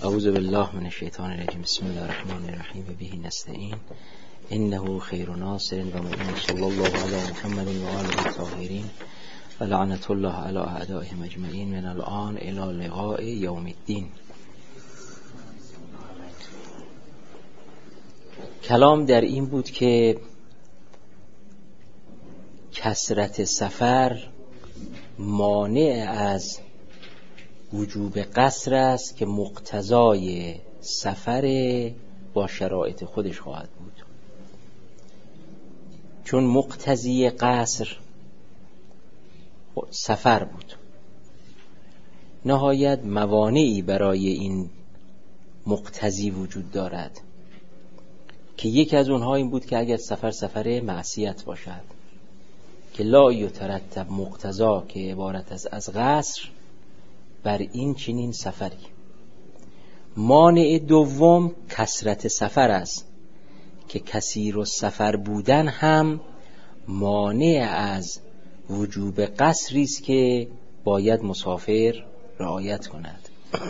اعوذ بالله من الشیطان الرجیم. بسم الله الرحمن الرحیم. و به نستعین انه خیر ناصر و معین. صلی الله علی محمد و آله الطاهرین و لعنت الله علی اعدائهم اجمعین من الان الی لقاء یوم الدین. کلام در این بود که کثرت سفر مانع از وجوب قصر است که مقتضای سفر با شرایط خودش خواهد بود، چون مقتضی قصر سفر بود. نهایت موانعی برای این مقتضی وجود دارد که یکی از اونها این بود که اگر سفر معصیت باشد که لا یترتب مقتضا که عبارت است از قصر بر این چنین سفری. مانع دوم کثرت سفر است که کثیر السفر بودن هم مانع از وجوب قصری است که باید مسافر رعایت کند.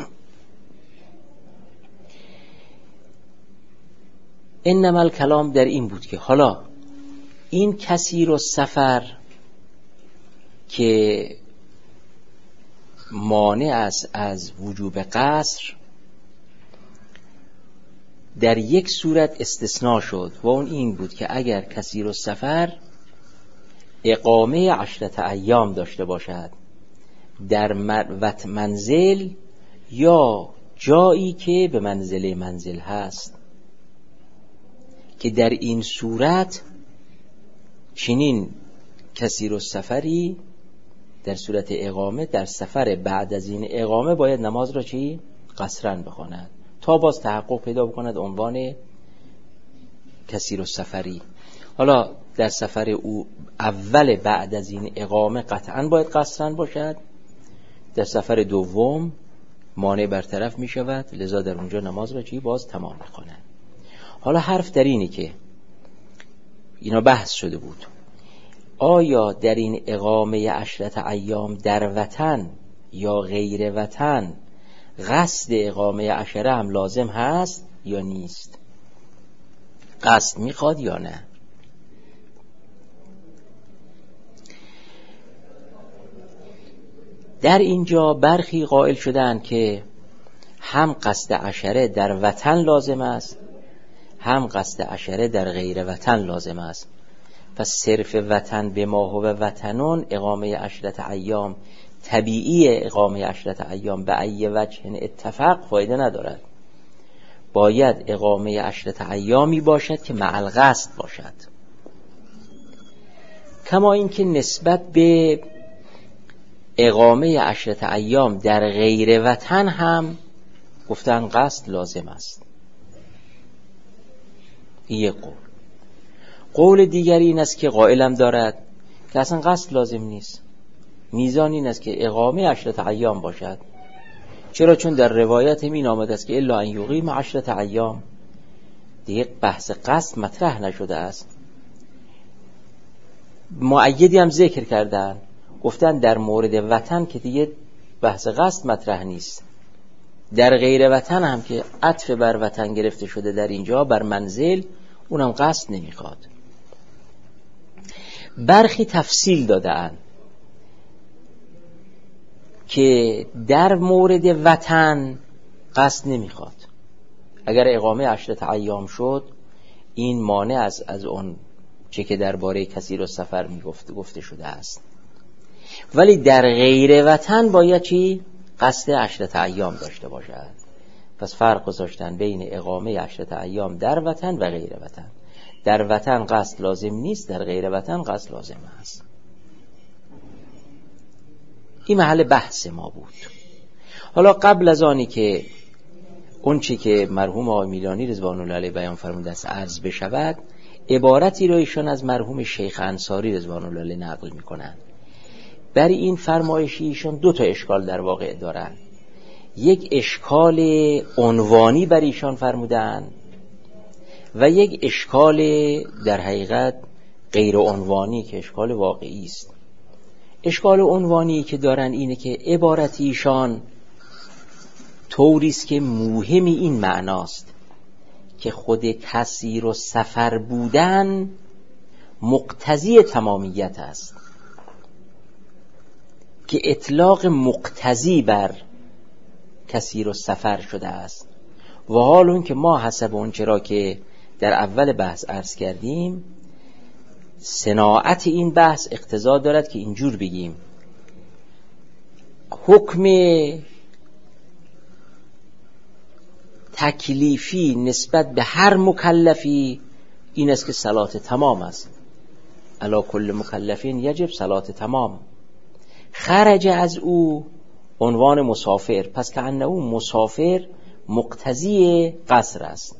انما الکلام در این بود که حالا این کثیر السفر که مانع است از وجوب قصر در یک صورت استثناء شد و اون این بود که اگر کثیر السفر اقامه 10 ایام داشته باشد در منزل یا جایی که به منزل هست، که در این صورت چنین کثیر السفری در صورت اقامه در سفر بعد از این اقامه باید نماز را قصرن بخواند تا باز تحقق پیدا بکند عنوان کثیر السفری. حالا در سفر او اول بعد از این اقامه قطعا باید قصرن باشد، در سفر دوم مانع برطرف می شود، لذا در اونجا نماز را باز تمام بخواند. حالا حرف در اینه که اینا بحث شده بود، آیا در این اقامه 10 ایام در وطن یا غیر وطن قصد اقامه 10 هم لازم هست یا نیست؟ قصد میخواد یا نه؟ در اینجا برخی قائل شدن که هم قصد 10 در وطن لازم است، هم قصد 10 در غیر وطن لازم است. پس صرف وطن به ما هو وطنون اقامه 10 ایام طبیعی اقامه 10 ایام به ای وجه اتفاق فایده ندارد. باید اقامه 10 ایامی باشد که مع القصد باشد. کما اینکه نسبت به اقامه 10 ایام در غیر وطن هم گفتن قصد لازم است. یک قول. قول دیگری این است که قائلم دارد که اصلا قصد لازم نیست، میزان این است که اقامه 10 ایام باشد. چرا؟ چون در روایت این آمده است که الا ان یقیم 10 ایام، دیگه بحث قصد مطرح نشده است. مؤیدی هم ذکر کردن، گفتن در مورد وطن که دیگه بحث قصد مطرح نیست، در غیر وطن هم که عطف بر وطن گرفته شده در اینجا بر منزل، اونم قصد نمیخواد. برخی تفصیل دادن که در مورد وطن قصد نمیخواد. اگر اقامه 10 ایام شد این مانع از اون چه که درباره کثیر السفر گفته شده است. ولی در غیر وطن باید قصد 10 ایام داشته باشد. پس فرق گذاشتن بین اقامه 10 ایام در وطن و غیر وطن. در وطن قصد لازم نیست، در غیر وطن قصد لازم است. این محل بحث ما بود. حالا قبل از آنی که اون چی که مرحوم آقای میلانی رضوان الله علیه بیان فرموده است عرض بشود، عبارتی را ایشان از مرحوم شیخ انصاری رضوان الله علیه نقل میکنند. برای این فرمایش ایشان 2 اشکال در واقع دارند. یک اشکال عنوانی بر ایشان فرمودند و یک اشکال در حقیقت غیر عنوانی که اشکال واقعی است. اشکال عنوانی که دارن اینه که عبارت ایشان طوریست که موهم این معناست که خود کثیر و سفر بودن مقتضی تمامیت است، که اطلاق مقتضی بر کثیر و سفر شده است. و حال اون که ما حسب اون چرا که در اول بحث عرض کردیم، صناعت این بحث اقتضا دارد که اینجور بگیم حکم تکلیفی نسبت به هر مکلفی این است که صلات تمام است. علی کل مکلفین یجب صلات تمام. خرج از او عنوان مسافر، پس که انه او مسافر مقتضی قصر است.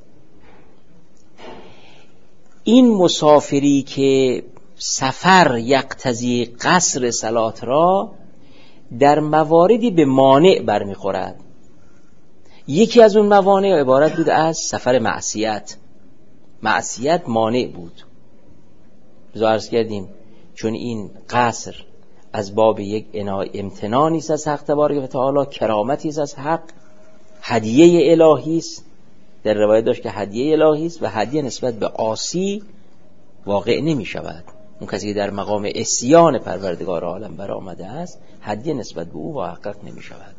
این مسافری که سفر یقتضی قصر صلات را در مواردی به مانع برمیخورد. یکی از اون موانع عبارت بود از سفر معصیت. معصیت مانع بود. بذار عرض کردیم چون این قصر از باب یک امتنانی است از حق تبارک و تعالی، کرامتی است از حق، هدیه الهی است. در روایت داشت که هدیه الهی است و هدیه نسبت به عاصی واقع نمی شود. اون کسی که در مقام عصیان پروردگار عالم برآمده است، هدیه نسبت به او محقق نمی شود.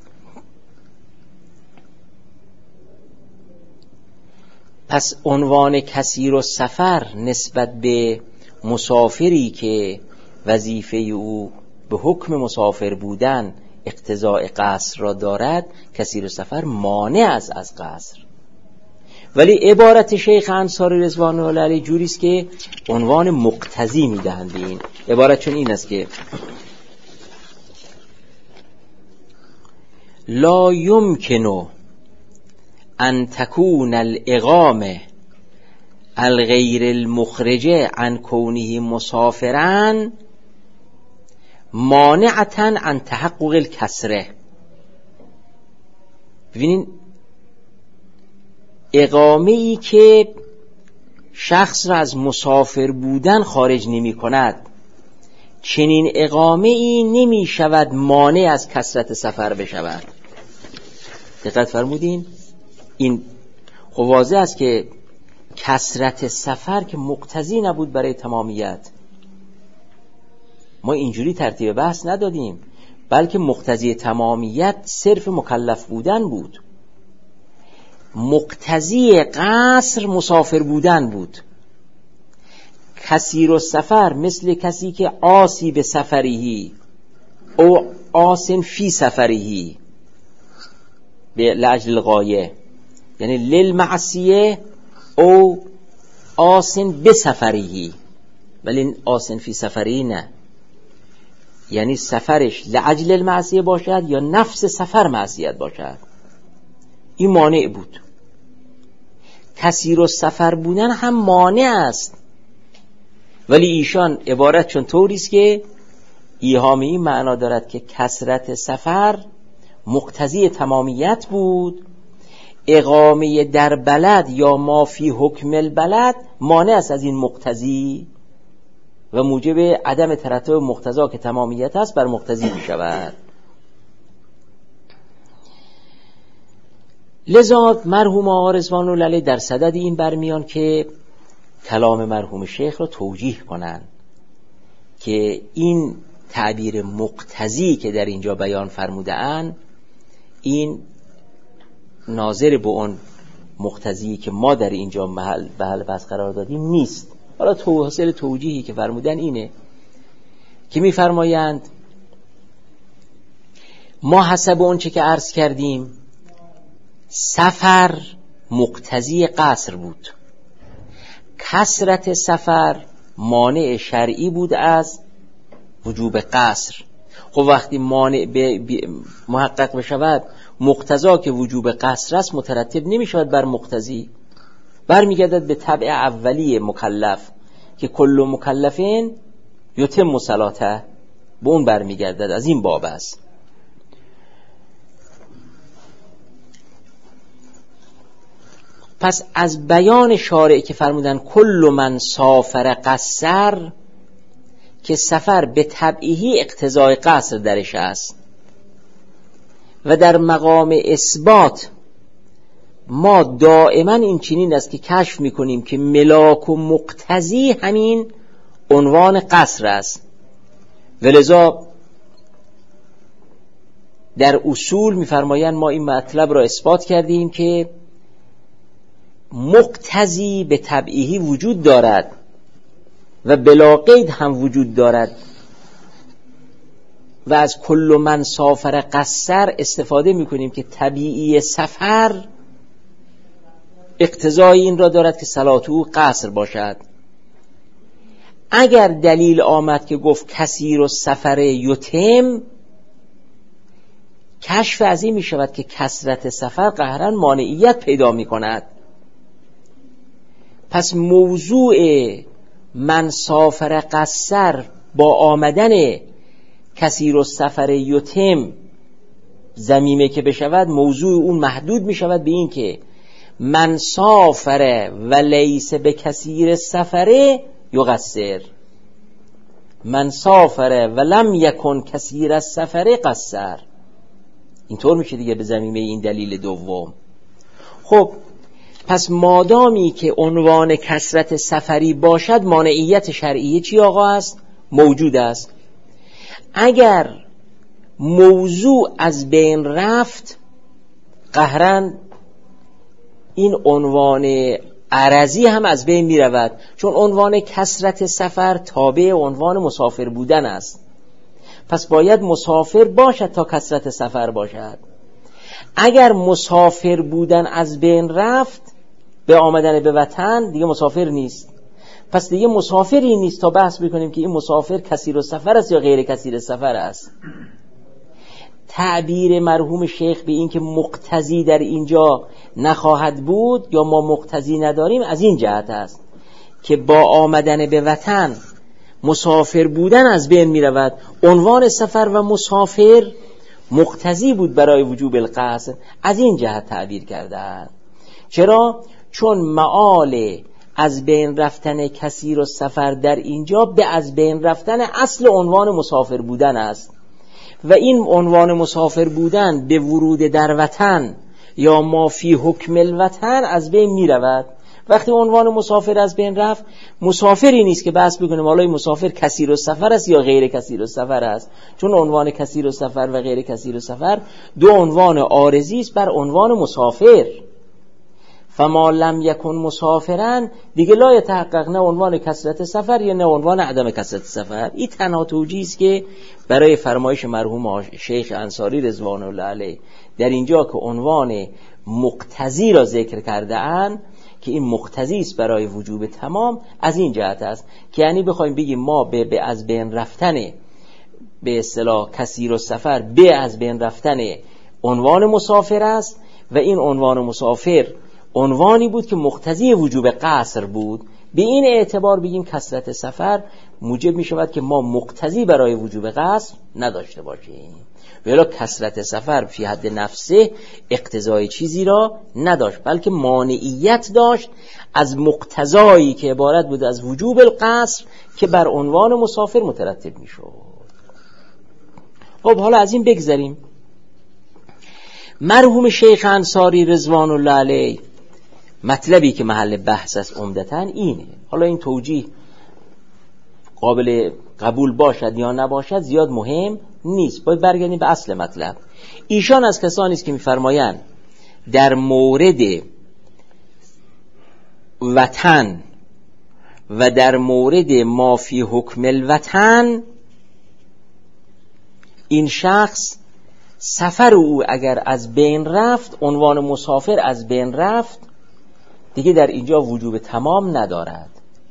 پس عنوان کثیر و سفر نسبت به مسافری که وظیفه او به حکم مسافر بودن اقتضاء قصر را دارد، کثیر و سفر مانع است از قصر. ولی عبارت شیخ انصاری رضوان الله علیه جوری است که عنوان مقتضی میدهند به این عبارت، چون این است که لا یمکن ان تکون الاقامه الغیر المخرجه عن کونه مسافرا مانعتا عن تحقق الکسره. ببینین اقامه ای که شخص را از مسافر بودن خارج نمی کند، چنین اقامه ای نمی شود مانع از کثرت سفر بشود. دقت فرمودین؟ این خب واضح است که کثرت سفر که مقتضی نبود برای تمامیت. ما اینجوری ترتیب بحث ندادیم، بلکه مقتضی تمامیت صرف مکلف بودن بود. مقتضی قصر مسافر بودن بود. کثیر السفر مثل کسی که عاصی به سفریهی او عاصن فی سفریهی به لاجل الغایه، یعنی للمعصیه او عاصن به سفریهی، ولی عاصن فی سفریهی نه، یعنی سفرش لاجل المعصیه باشد یا نفس سفر معصیت باشد. این مانع بود. کثیر السفر بودن هم مانع است، ولی ایشان عبارت چون طوری است که ایهامی این معنا دارد که کثرت سفر مقتضی تمامیت بود، اقامه در بلد یا ما فی حکم البلد مانع است از این مقتضی و موجب عدم ترتب مقتضا که تمامیت است بر مقتضی می شود. لذا مرحوم آقا رضوان الله علیه در صدد این برمیان که کلام مرحوم شیخ را توجیه کنند که این تعبیر مقتضی که در اینجا بیان فرموده اند، این ناظر به اون مقتضی که ما در اینجا محل بحث قرار دادیم نیست. حالا حاصل توجیهی که فرمودن اینه که می‌فرمایند ما حسب اون چه که عرض کردیم سفر مقتضی قصر بود، کثرت سفر مانع شرعی بود از وجوب قصر. خب وقتی مانع محقق بشود، مقتضا که وجوب قصر است مترتب نمی شود بر مقتضی، برمیگردد به طبع اولی مکلف که کل مکلفین یتم صلاته، به اون برمیگردد. از این باب است. پس از بیان شارع که فرمودن کل من سافر قصر، که سفر به طبعی اقتضای قصر درش است و در مقام اثبات ما دائما این چنین است که کشف میکنیم که ملاک و مقتضی همین عنوان قصر است. ولذا در اصول میفرمایند ما این مطلب را اثبات کردیم که مقتضی به طبعیه وجود دارد و بلا قید هم وجود دارد و از کل من سافر قصر استفاده میکنیم که طبیعی سفر اقتضای این را دارد که صلات او قصر باشد. اگر دلیل آمد که گفت کثیر السفر یتم، کشف از این می شود که کثرت سفر قهرن مانعیت پیدا می کند. پس موضوع من سافر قصر با آمدن کثیر السفر یتم ضمیمه که بشود، موضوع اون محدود می شود به این که من سافر و لیس به کثیر السفر یقصر، من سافر و لم یکن کثیر السفر قصر. اینطور میشه دیگه به ضمیمه این دلیل دوم. خب پس مادامی که عنوان کثرت سفری باشد، مانعیت شرعیه چی آقا است؟ موجود است. اگر موضوع از بین رفت، قهرن این عنوان عرضی هم از بین می رود، چون عنوان کثرت سفر تابع عنوان مسافر بودن است. پس باید مسافر باشد تا کثرت سفر باشد. اگر مسافر بودن از بین رفت به آمدن به وطن، دیگه مسافر نیست. پس دیگه مسافری نیست تا بحث بکنیم که این مسافر کثیر السفر است یا غیر کثیر السفر است. تعبیر مرحوم شیخ به این که مقتضی در اینجا نخواهد بود یا ما مقتضی نداریم از این جهت است که با آمدن به وطن مسافر بودن از بین می رود. عنوان سفر و مسافر مقتضی بود برای وجوب القصر، از این جهت تعبیر کردند. چرا؟ چون معال از بین رفتن کثیر السفر در اینجا به از بین رفتن اصل عنوان مسافر بودن است و این عنوان مسافر بودن به ورود در وطن یا ما فی حکم الوطن از بین می رود. وقتی عنوان مسافر از بین رفت، مسافری نیست که بحث بکنیم حالا این مسافر کثیر السفر است یا غیر کثیر السفر است، چون عنوان کثیر السفر و غیر کثیر السفر دو عنوان عارضی است بر عنوان مسافر. فما لم یکن مسافرن دیگه لا یتحقق نه عنوان کثرت سفر یا نه عنوان عدم کثرت سفر. این تنها توجیه است که برای فرمایش مرحوم شیخ انصاری رضوان الله علیه در اینجا که عنوان مقتضی را ذکر کرده اند که این مقتضی است برای وجوب تمام، از این جهت است که یعنی بخوایم بگیم ما به از بین رفتن به اصطلاح کثیر السفر به از بین رفتن عنوان مسافر است و این عنوان مسافر عنوانی بود که مقتضی وجوب قصر بود. به این اعتبار بگیم کثرت سفر موجب می شود که ما مقتضی برای وجوب قصر نداشته باشیم، ولی کثرت سفر فی حد نفسه اقتضای چیزی را نداشت، بلکه مانعیت داشت از مقتضایی که عبارت بود از وجوب القصر که بر عنوان مسافر مترتب می شود. خب حالا از این بگذریم. مرحوم شیخ انصاری رضوان الله علیه مطلبی که محل بحث است عمدتاً اینه. حالا این توجیه قابل قبول باشد یا نباشد زیاد مهم نیست، باید برگردیم به اصل مطلب. ایشان از کسانی است که می‌فرمایند در مورد وطن و در مورد ما فی حکم الوطن این شخص سفر او اگر از بین رفت، عنوان مسافر از بین رفت، دیگه در اینجا وجوب تمام ندارد،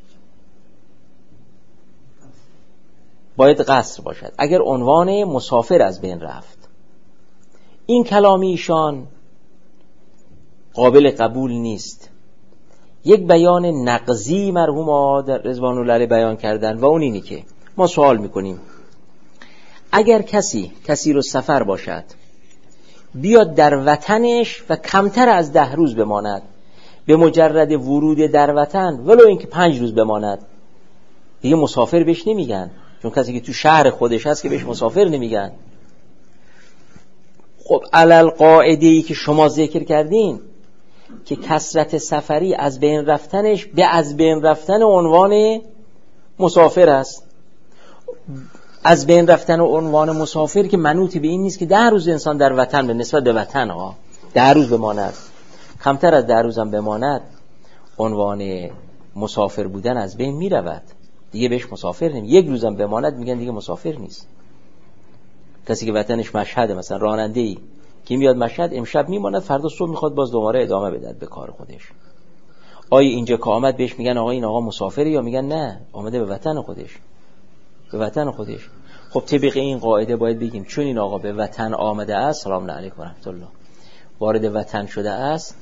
باید قصر باشد اگر عنوان مسافر از بین رفت. این کلامی ایشان قابل قبول نیست. یک بیان نقضی مرحوم آقا رضوان الله علیه بیان کردن و اون اینی که ما سوال میکنیم اگر کسی کثیر السفر باشد بیاد در وطنش و کمتر از 10 روز بماند، به مجرد ورود در وطن ولو اینکه 5 روز بماند، دیگه مسافر بهش نمیگن، چون کسی که تو شهر خودش هست که بهش مسافر نمیگن. خب علل قاعده‌ای که شما ذکر کردین که کثرت سفری از بین رفتنش به از بین رفتن عنوان مسافر است. از بین رفتن عنوان مسافر که منوط به این نیست که 10 روز انسان در وطن به نسبت به وطن 10 روز بماند، کمتر از 10 روز هم بماند، عنوان مسافر بودن از بین می رود دیگه، بهش مسافر نمی. 1 روزم بماند میگن دیگه مسافر نیست. کسی که وطنش مشهده، مثلا راننده‌ای که میاد مشهد امشب میماند، فردا صبح میخواد باز دوباره ادامه بده به کار خودش، آیا اینجا که آمد بهش میگن آقا این آقا مسافره، یا میگن نه آمده به وطن خودش، به وطن خودش؟ خب طبق این قاعده باید بگیم چون این آقا به وطن آمده است، سلام علیکم و رحمت الله، وارد وطن شده است،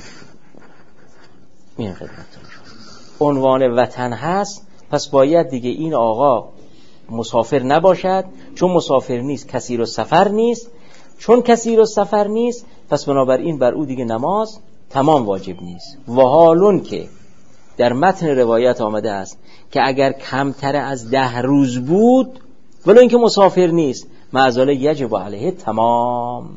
این خدمتتون عنوان وطن هست، پس باید دیگه این آقا مسافر نباشد، چون مسافر نیست کثیر السفر نیست، چون کثیر السفر نیست پس بنابراین بر او دیگه نماز تمام واجب نیست. و حالون که در متن روایت آمده است که اگر کمتر از 10 روز بود ولو اینکه مسافر نیست، معذاله یجب علیه تمام،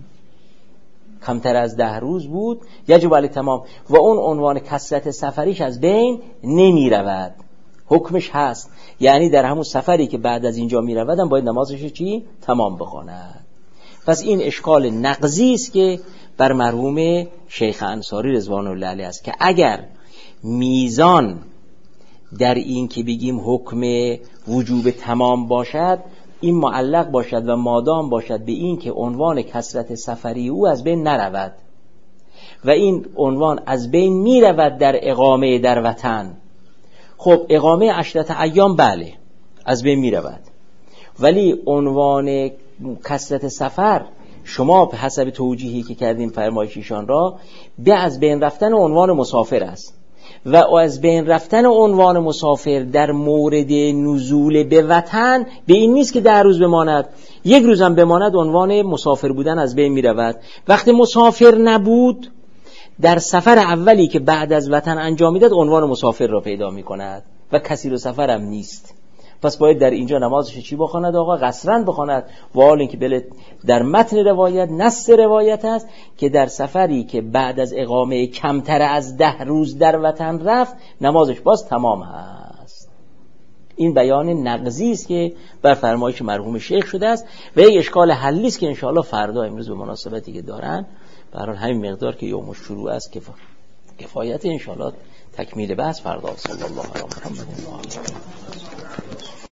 کمتر از 10 روز بود یجب علیه تمام، و اون عنوان کثرت سفریش از بین نمی رود، حکمش هست، یعنی در همون سفری که بعد از اینجا می رودن باید نمازش چی؟ تمام بخواند. پس این اشکال نقضی است که بر مرحوم شیخ انصاری رضوان الله علیه است که اگر میزان در این که بگیم حکم وجوب تمام باشد، این معلق باشد و مادام باشد به این که عنوان کثرت سفری او از بین نرود و این عنوان از بین می رود در اقامه در وطن. خب اقامه 10 ایام بله از بین می رود، ولی عنوان کثرت سفر شما به حسب توجیهی که کردیم فرمایش ایشان را به از بین رفتن عنوان مسافر است، و از بین رفتن عنوان مسافر در مورد نزول به وطن به این نیست که 10 روز بماند، 1 روزم بماند عنوان مسافر بودن از بین می رود. وقتی مسافر نبود در سفر اولی که بعد از وطن انجام میداد عنوان مسافر را پیدا می کند و کثیر السفر هم نیست. پس باید در اینجا نمازش چی بخواند آقا؟ قصرن بخواند، و حال اینکه در متن روایت نص روایت است که در سفری که بعد از اقامه کمتر از 10 روز در وطن رفت نمازش باز تمام هست. این بیان نقضی است که بر فرمایش مرحوم شیخ شده است و یک اشکال حلی است که انشاءالله فردا امروز به مناسبتی که دارن برای همین مقدار که یوم الشروع است کفایت، انشاءالله تکمیل بحث فردا. صلی الله علیه و محمد و آله.